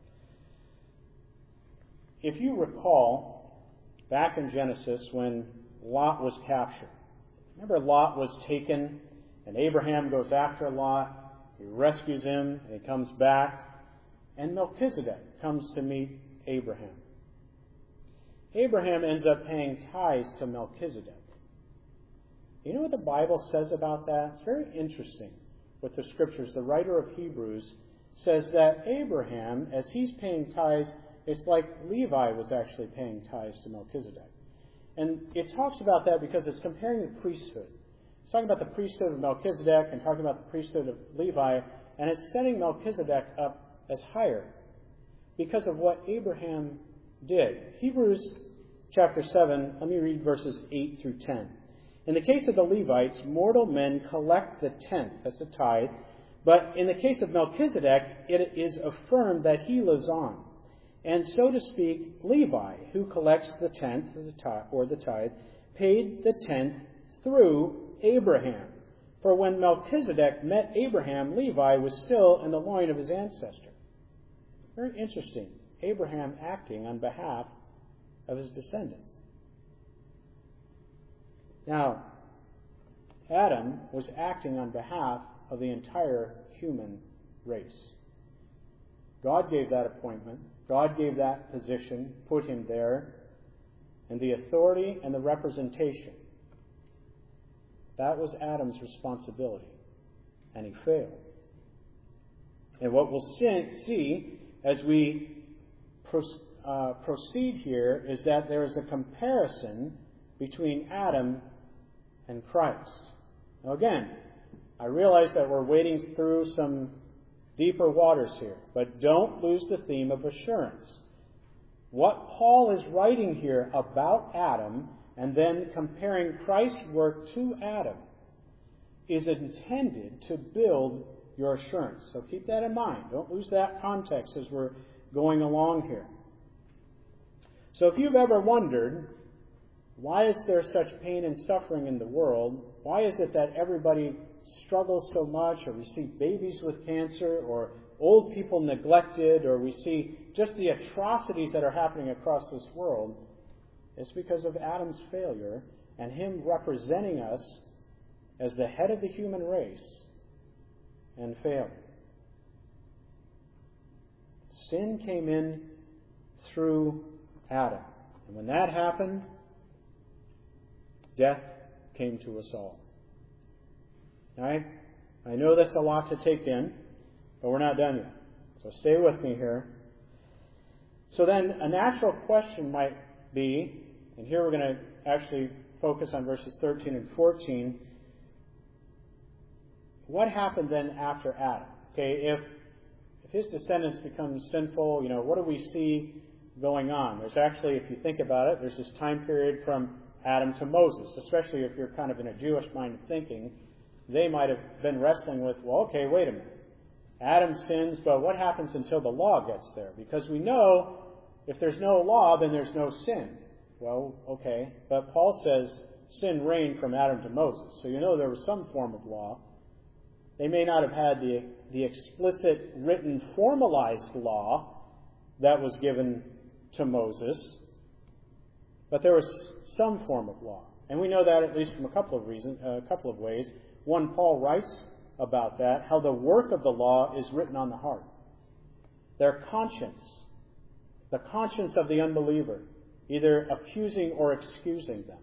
If you recall, back in Genesis when Lot was captured, remember Lot was taken, and Abraham goes after Lot, he rescues him, and he comes back, and Melchizedek comes to meet Abraham. Abraham ends up paying tithes to Melchizedek. You know what the Bible says about that? It's very interesting with the Scriptures. The writer of Hebrews says that Abraham, as he's paying tithes, it's like Levi was actually paying tithes to Melchizedek. And it talks about that because it's comparing the priesthood. It's talking about the priesthood of Melchizedek and talking about the priesthood of Levi, and it's setting Melchizedek up as higher because of what Abraham did. Hebrews chapter 7, let me read verses 8 through 10. "In the case of the Levites, mortal men collect the tenth," that's the tithe, "but in the case of Melchizedek, it is affirmed that he lives on. And so to speak, Levi, who collects the tenth or the tithe, paid the tenth through Abraham. For when Melchizedek met Abraham, Levi was still in the loin of his ancestor. Very interesting. Abraham acting on behalf of his descendants. Now, Adam was acting on behalf of the entire human race. God gave that appointment. God gave that position, put him there, and the authority and the representation. That was Adam's responsibility, and he failed. And what we'll see as we proceed here is that there is a comparison between Adam and Christ. Now again, I realize that we're wading through some deeper waters here, but don't lose the theme of assurance. What Paul is writing here about Adam and then comparing Christ's work to Adam is intended to build your assurance. So keep that in mind. Don't lose that context as we're going along here. So if you've ever wondered, why is there such pain and suffering in the world? Why is it that everybody struggles so much, or we see babies with cancer, or old people neglected, or we see just the atrocities that are happening across this world? It's because of Adam's failure and him representing us as the head of the human race and failing. Sin came in through Adam. And when that happened, death came to us all. Right? I know that's a lot to take in, but we're not done yet. So stay with me here. So then a natural question might be, and here we're going to actually focus on verses 13 and 14, what happened then after Adam? Okay, if his descendants become sinful, what do we see going on? There's actually, if you think about it, there's this time period from Adam to Moses, especially if you're kind of in a Jewish mind of thinking. They might have been wrestling with, well, okay, wait a minute. Adam sins, but what happens until the law gets there? Because we know if there's no law, then there's no sin. Well, okay, but Paul says sin reigned from Adam to Moses. So there was some form of law. They may not have had the explicit, written, formalized law that was given to Moses, but there was some form of law. And we know that at least from a couple of ways. One, Paul writes about that, how the work of the law is written on the heart. Their conscience, the conscience of the unbeliever, either accusing or excusing them.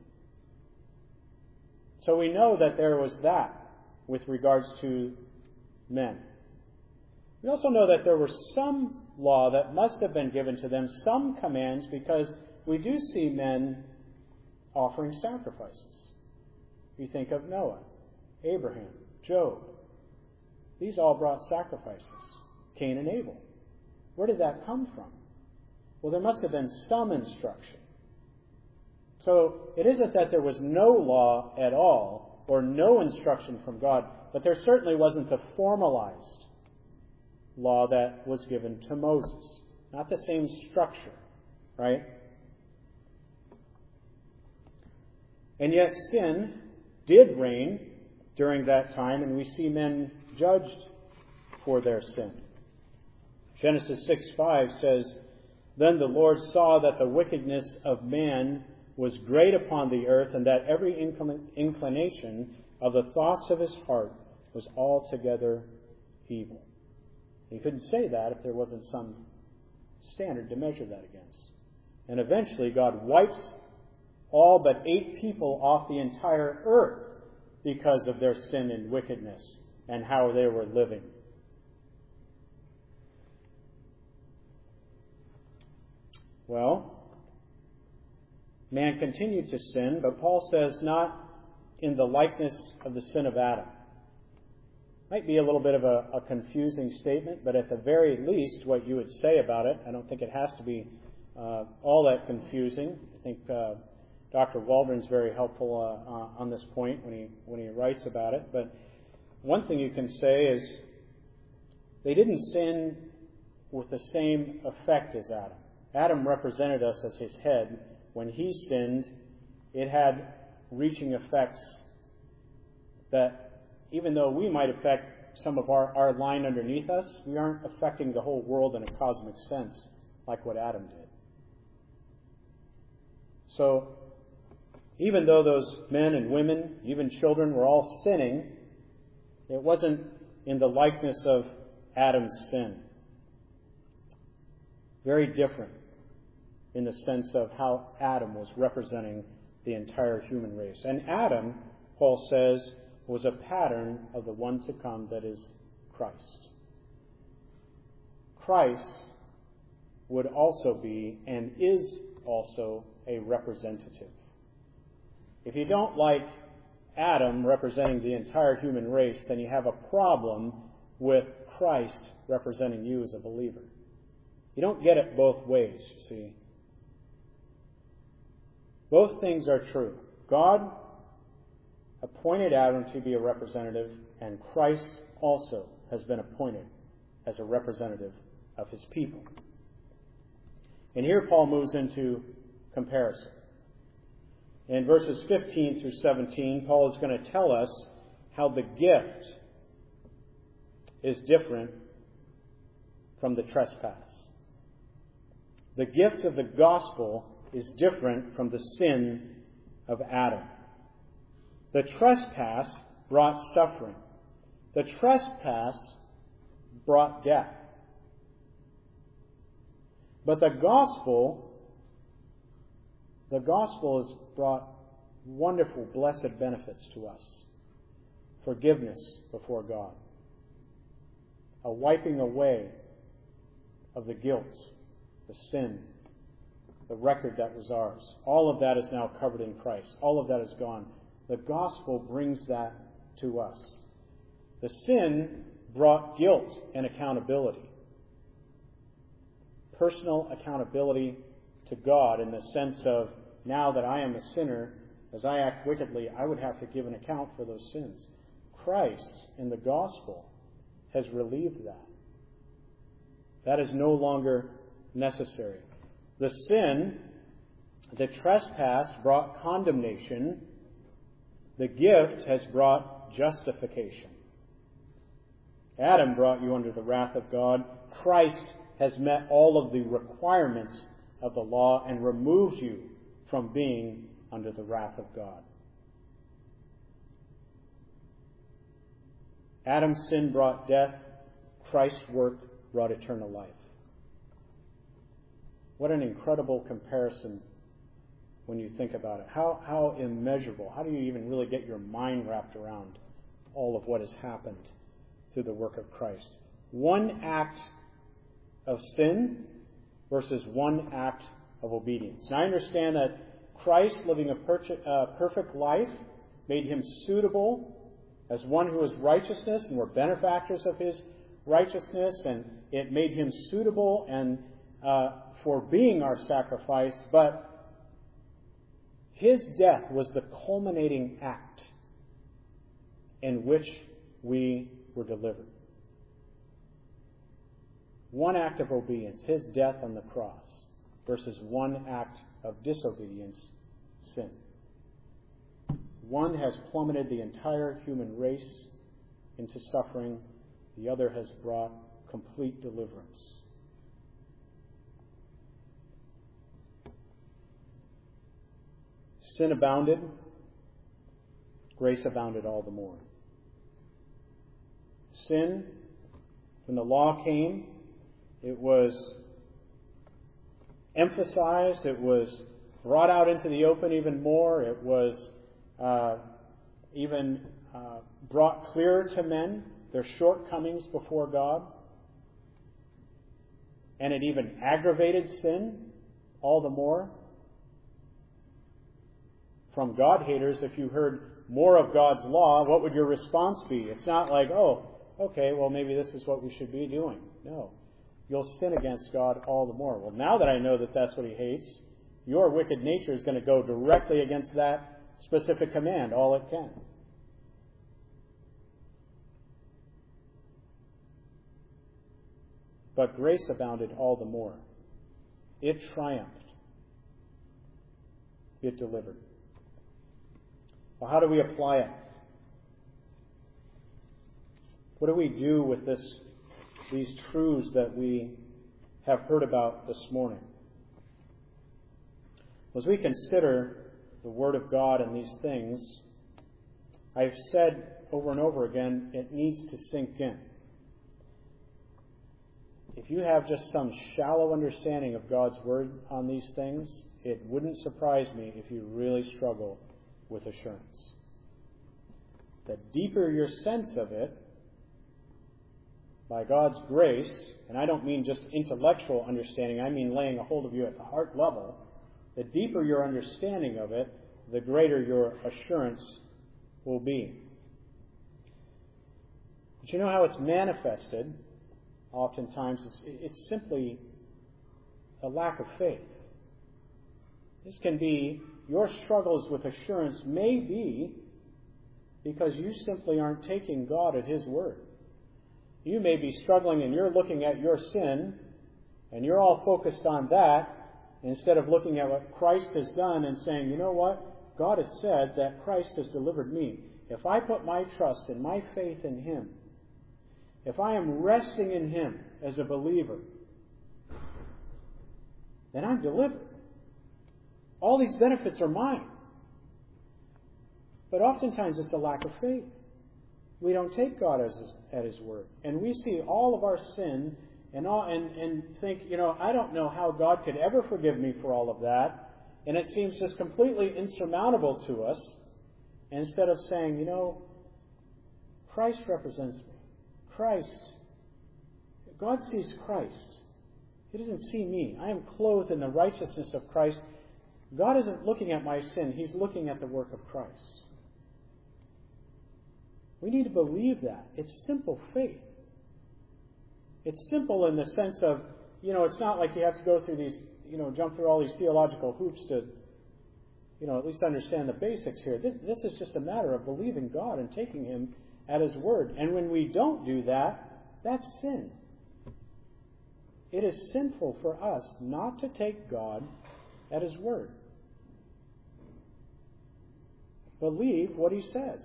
So we know that there was that with regards to men. We also know that there was some law that must have been given to them, some commands, because we do see men offering sacrifices. You think of Noah, Abraham, Job. These all brought sacrifices. Cain and Abel. Where did that come from? Well, there must have been some instruction. So it isn't that there was no law at all or no instruction from God, but there certainly wasn't the formalized law that was given to Moses. Not the same structure, right? And yet sin did reign during that time, and we see men judged for their sin. Genesis 6:5 says, "Then the Lord saw that the wickedness of man was great upon the earth, and that every inclination of the thoughts of his heart was altogether evil." He couldn't say that if there wasn't some standard to measure that against. And eventually God wipes all but 8 people off the entire earth because of their sin and wickedness and how they were living. Well, man continued to sin, but Paul says not in the likeness of the sin of Adam. Might be a little bit of a confusing statement, but at the very least, what you would say about it, I don't think it has to be all that confusing. I think Dr. Waldron's very helpful on this point when he writes about it. But one thing you can say is they didn't sin with the same effect as Adam. Adam represented us as his head. When he sinned, it had reaching effects that even though we might affect some of our line underneath us, we aren't affecting the whole world in a cosmic sense like what Adam did. So, even though those men and women, even children, were all sinning, it wasn't in the likeness of Adam's sin. Very different in the sense of how Adam was representing the entire human race. And Adam, Paul says, was a pattern of the one to come, that is Christ. Christ would also be and is also a representative. If you don't like Adam representing the entire human race, then you have a problem with Christ representing you as a believer. You don't get it both ways, you see. Both things are true. God appointed Adam to be a representative, and Christ also has been appointed as a representative of his people. And here Paul moves into comparison. In verses 15 through 17, Paul is going to tell us how the gift is different from the trespass. The gift of the gospel is different from the sin of Adam. The trespass brought suffering. The trespass brought death. But the gospel has brought wonderful, blessed benefits to us. Forgiveness before God. A wiping away of the guilt, the sin, the record that was ours. All of that is now covered in Christ. All of that is gone. The gospel brings that to us. The sin brought guilt and accountability. Personal accountability to God in the sense of, now that I am a sinner, as I act wickedly, I would have to give an account for those sins. Christ in the gospel has relieved that. That is no longer necessary. The sin, the trespass, brought condemnation. The gift has brought justification. Adam brought you under the wrath of God. Christ has met all of the requirements of the law and removed you from being under the wrath of God. Adam's sin brought death. Christ's work brought eternal life. What an incredible comparison when you think about it. How immeasurable. How do you even really get your mind wrapped around all of what has happened through the work of Christ? One act of sin versus one act of obedience. Now I understand that Christ living a perfect life made him suitable as one who is righteousness, and we're benefactors of his righteousness, and it made him suitable and for being our sacrifice, but his death was the culminating act in which we were delivered. One act of obedience, his death on the cross, versus one act of disobedience, sin. One has plummeted the entire human race into suffering. The other has brought complete deliverance. Sin abounded, grace abounded all the more. Sin, when the law came, it was emphasized, it was brought out into the open even more, it was even brought clearer to men, their shortcomings before God. And it even aggravated sin all the more. From God-haters, if you heard more of God's law, what would your response be? It's not like, oh, okay, well, maybe this is what we should be doing. No. You'll sin against God all the more. Well, now that I know that that's what he hates, your wicked nature is going to go directly against that specific command, all it can. But grace abounded all the more. It triumphed. It delivered. Well, how do we apply it? What do we do with these truths that we have heard about this morning? As we consider the Word of God and these things, I've said over and over again, it needs to sink in. If you have just some shallow understanding of God's Word on these things, it wouldn't surprise me if you really struggle with assurance. The deeper your sense of it, by God's grace, and I don't mean just intellectual understanding, I mean laying a hold of you at the heart level, the deeper your understanding of it, the greater your assurance will be. But you know how it's manifested? Oftentimes, it's simply a lack of faith. This can be, your struggles with assurance may be because you simply aren't taking God at His word. You may be struggling and you're looking at your sin and you're all focused on that instead of looking at what Christ has done and saying, you know what? God has said that Christ has delivered me. If I put my trust and my faith in Him, if I am resting in Him as a believer, then I'm delivered. All these benefits are mine. But oftentimes it's a lack of faith. We don't take God at His word. And we see all of our sin and think, I don't know how God could ever forgive me for all of that. And it seems just completely insurmountable to us. Instead of saying, Christ represents me. Christ. God sees Christ. He doesn't see me. I am clothed in the righteousness of Christ. God isn't looking at my sin. He's looking at the work of Christ. We need to believe that. It's simple faith. It's simple in the sense of, it's not like you have to go through these, jump through all these theological hoops to, at least understand the basics here. This is just a matter of believing God and taking Him at His word. And when we don't do that, that's sin. It is sinful for us not to take God at His word. Believe what He says.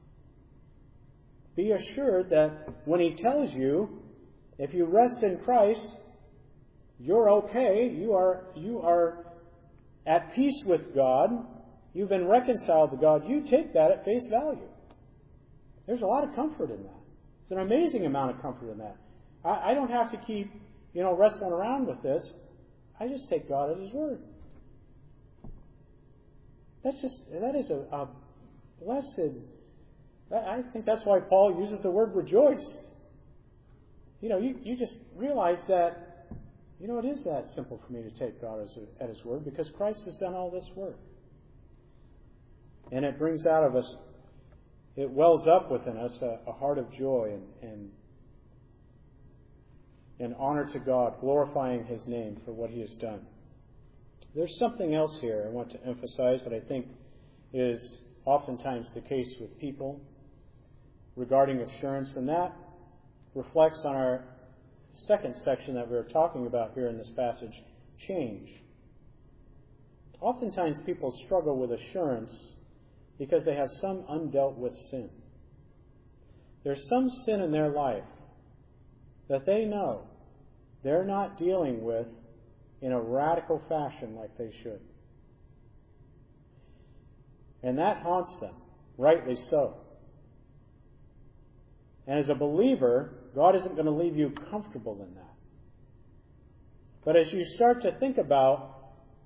Be assured that when He tells you, if you rest in Christ, you're okay. You are at peace with God. You've been reconciled to God. You take that at face value. There's a lot of comfort in that. It's an amazing amount of comfort in that. I don't have to keep, wrestling around with this. I just take God at His word. That is a blessed. I think that's why Paul uses the word rejoice. You just realize that, it is that simple for me to take God at His word because Christ has done all this work. And it brings out of us, it wells up within us a heart of joy and honor to God, glorifying His name for what He has done. There's something else here I want to emphasize that I think is oftentimes the case with people regarding assurance, and that reflects on our second section that we were talking about here in this passage, change. Oftentimes people struggle with assurance because they have some undealt with sin. There's some sin in their life that they know they're not dealing with in a radical fashion like they should. And that haunts them, rightly so. And as a believer, God isn't going to leave you comfortable in that. But as you start to think about,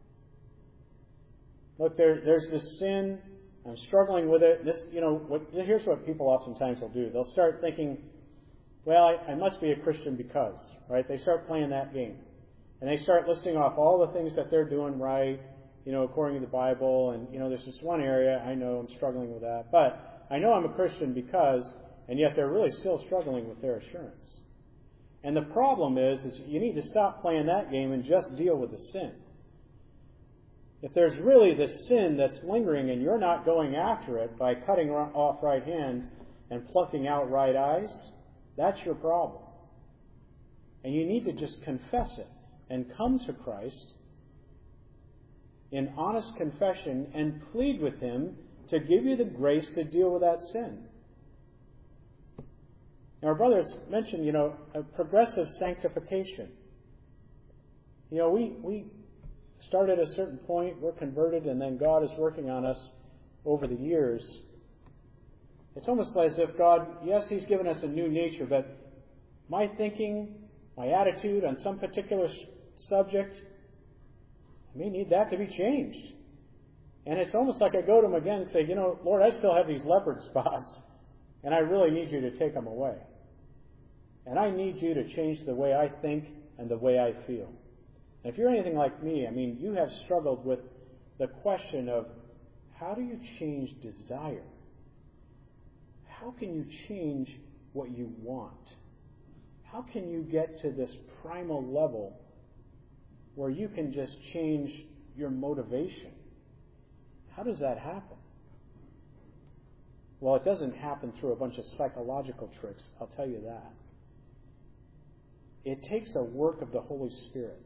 look, there's this sin, I'm struggling with it. Here's what people oftentimes will do. They'll start thinking, well, I must be a Christian because, right? They start playing that game. And they start listing off all the things that they're doing right, according to the Bible. And, there's this one area, I know I'm struggling with that. But I know I'm a Christian because, and yet they're really still struggling with their assurance. And the problem is you need to stop playing that game and just deal with the sin. If there's really this sin that's lingering and you're not going after it by cutting off right hands and plucking out right eyes, that's your problem. And you need to just confess it and come to Christ in honest confession and plead with Him to give you the grace to deal with that sin. Now, our brothers mentioned, a progressive sanctification. We start at a certain point, we're converted, and then God is working on us over the years. It's almost as if God, yes, He's given us a new nature, but my thinking, my attitude on some particular subject, I may need that to be changed. And it's almost like I go to Him again and say, Lord, I still have these leopard spots, and I really need You to take them away. And I need You to change the way I think and the way I feel. And if you're anything like me, you have struggled with the question of how do you change desire? How can you change what you want? How can you get to this primal level where you can just change your motivation? How does that happen? Well, it doesn't happen through a bunch of psychological tricks, I'll tell you that. It takes a work of the Holy Spirit.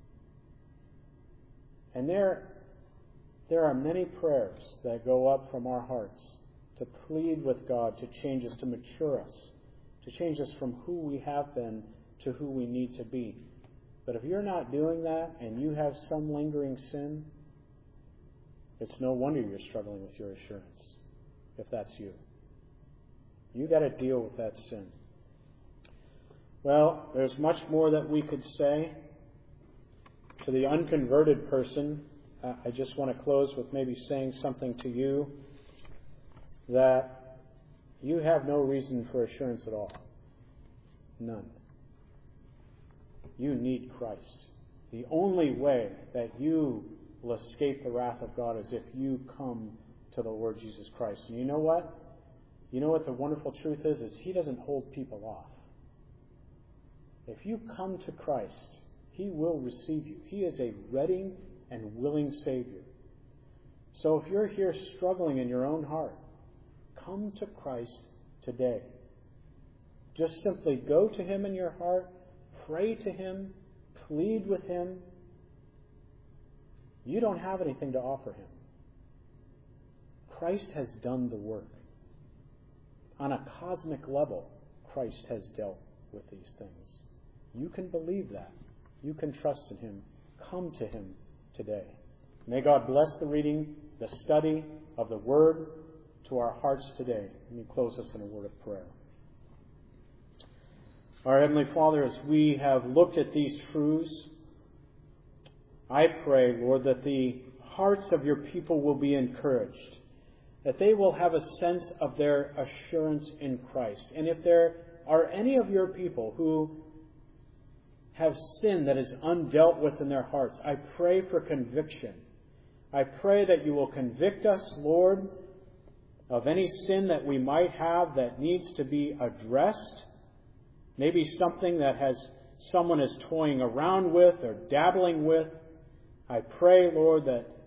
And there are many prayers that go up from our hearts to plead with God to change us, to mature us, to change us from who we have been to who we need to be. But if you're not doing that and you have some lingering sin, it's no wonder you're struggling with your assurance, if that's you. You've got to deal with that sin. Well, there's much more that we could say. To the unconverted person, I just want to close with maybe saying something to you that you have no reason for assurance at all. None. You need Christ. The only way that you will escape the wrath of God is if you come to the Lord Jesus Christ. And you know what? You know what the wonderful truth is He doesn't hold people off. If you come to Christ, He will receive you. He is a ready and willing Savior. So if you're here struggling in your own heart, come to Christ today. Just simply go to Him in your heart, pray to Him, plead with Him. You don't have anything to offer Him. Christ has done the work. On a cosmic level, Christ has dealt with these things. You can believe that. You can trust in Him. Come to Him today. May God bless the reading, the study of the Word to our hearts today. Let me close us in a word of prayer. Our Heavenly Father, as we have looked at these truths, I pray, Lord, that the hearts of Your people will be encouraged, that they will have a sense of their assurance in Christ. And if there are any of Your people who have sin that is undealt with in their hearts, I pray for conviction. I pray that You will convict us, Lord, of any sin that we might have that needs to be addressed. Maybe something that someone is toying around with or dabbling with. I pray, Lord,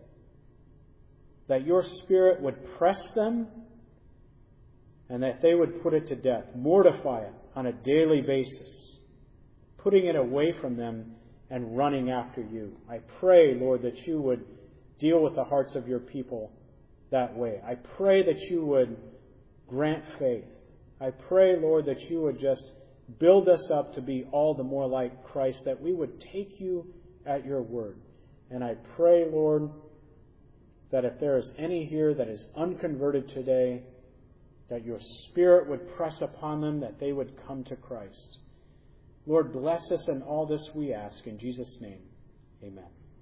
that Your Spirit would press them and that they would put it to death, mortify it on a daily basis, putting it away from them and running after You. I pray, Lord, that You would deal with the hearts of Your people that way. I pray that You would grant faith. I pray, Lord, that You would just build us up to be all the more like Christ, that we would take You at Your word. And I pray, Lord, that if there is any here that is unconverted today, that Your Spirit would press upon them, that they would come to Christ. Lord, bless us in all this we ask. In Jesus' name, amen.